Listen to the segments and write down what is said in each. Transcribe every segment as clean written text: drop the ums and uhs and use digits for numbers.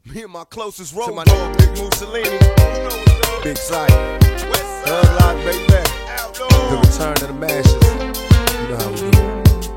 Me and my closest road dog, Big Mussolini, Big Sight, Thug Life, baby. The return of the mashes. You know how we do.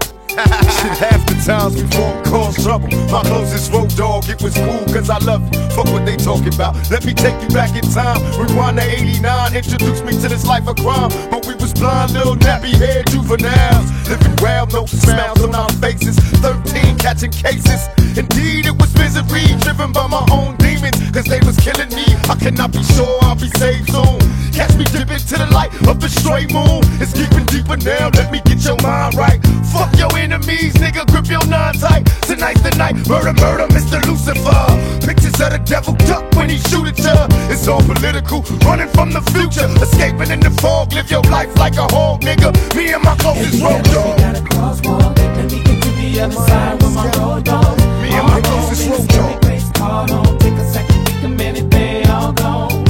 Shit, half the times we won't cause trouble. My closest road dog, it was cool cause I love you. Fuck what they talking about. Let me take you back in time. Rewind to 89, introduce me to this life of crime. But we was blind, little nappy head juveniles. Living wild, no smiles on our faces. 13 catching cases. Indeed, it was misery, driven by my own demons. Cause they was killing me. I cannot be sure I'll be saved soon. Catch me dipping to the light of the stray moon. It's keeping deeper now, let me get your mind right. Fuck your enemies, nigga, grip your nine tight. Tonight's the night, murder, murder, Mr. Lucifer. Pictures of the devil duck when he shoot at ya. It's all political, running from the future. Escaping in the fog, live your life like a hog, nigga. Me and my closest road dog. Got a crosswalk, let me get to the other side with my road dog. Me and my closest road dog. Take a second, think a minute, they all gone.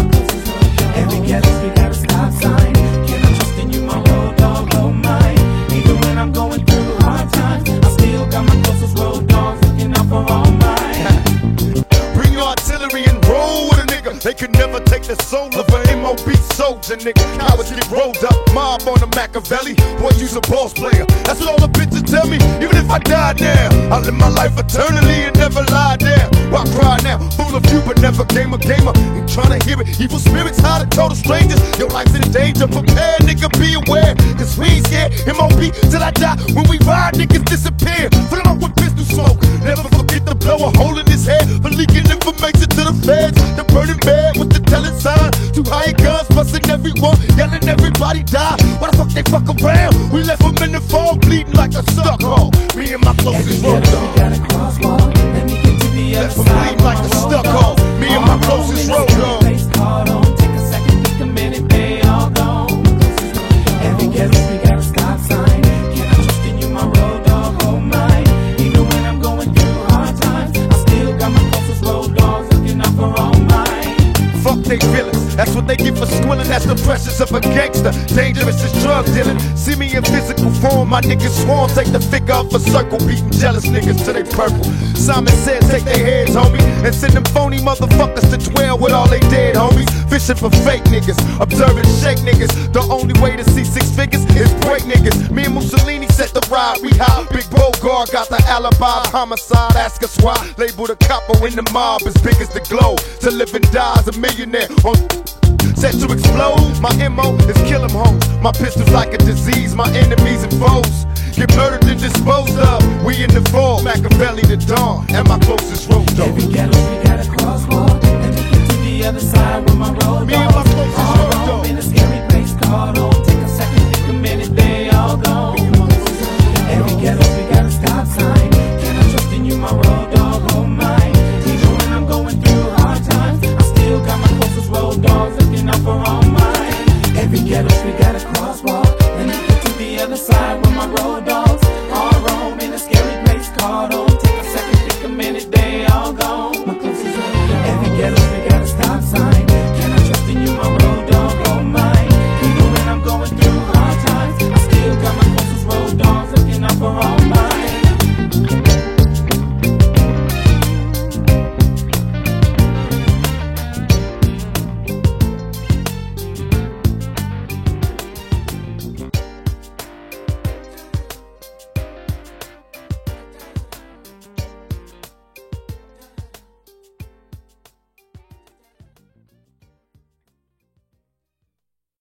Every ghetto, we got a stop sign. Can I trust in you, my road dog, oh my. Even when I'm going through hard times, I still got my closest road dogs looking out for all mine. Bring artillery and roll with a nigga. They could never take the soul of an MOB soldier, nigga. Cowards get rolled up, mob on a Machiavelli. Boy, you's a boss player. That's what all the bitches tell me. Even if I die now, I'll live my life eternally and never lie down. Why cry now? Full of you, but never game a gamer. Ain't trying to hear it. Evil spirits hide to total strangers. Your life's in danger. Prepare, nigga, be aware. Cause we ain't scared. MOB till I die. When we ride, niggas disappear. Fill them up with pistol smoke. Never forget to blow a hole in his head for leaking information to the feds. The burning bed with the telling sign. Two high guns busting everyone, yelling everybody die. Why the fuck they fuck around? We left them in the fog, bleeding like a stuck hole. Me and my closest road dog. Got a crosswalk, let me get to the other Left them side. bleeding like a stuck hole. Me and my closest road dog. Take a second, think a minute, they all gone. Every ghetto, we got a stop sign. Can I trust in you, my road dog, oh my. Even when I'm going through hard times, I still got my closest road dogs looking out for all mine. Fuck they feelings, that's what they get for squilling. That's the pressures of a gangster, dangerous as drug dealing. See me in physical form, my niggas swarm. Take the figure off a circle, beating jealous niggas till they purple. Simon said take their heads, homie, and send them phony motherfuckers to dwell with all they dead homies. Fishing for fake niggas, observing shake niggas. The only way to see six figures is break niggas. Me and Mussolini set the ride, we high. Big Bogart got the alibi, homicide, ask us why. Label the capo in the mob as big as the globe. To live and die as a millionaire on set to explode. My MO is kill 'em hoes. My pistol's like a disease, my enemies and foes get murdered and disposed of. We in the fall, Machiavelli the dawn, and my closest road dog. Every ghetto, we got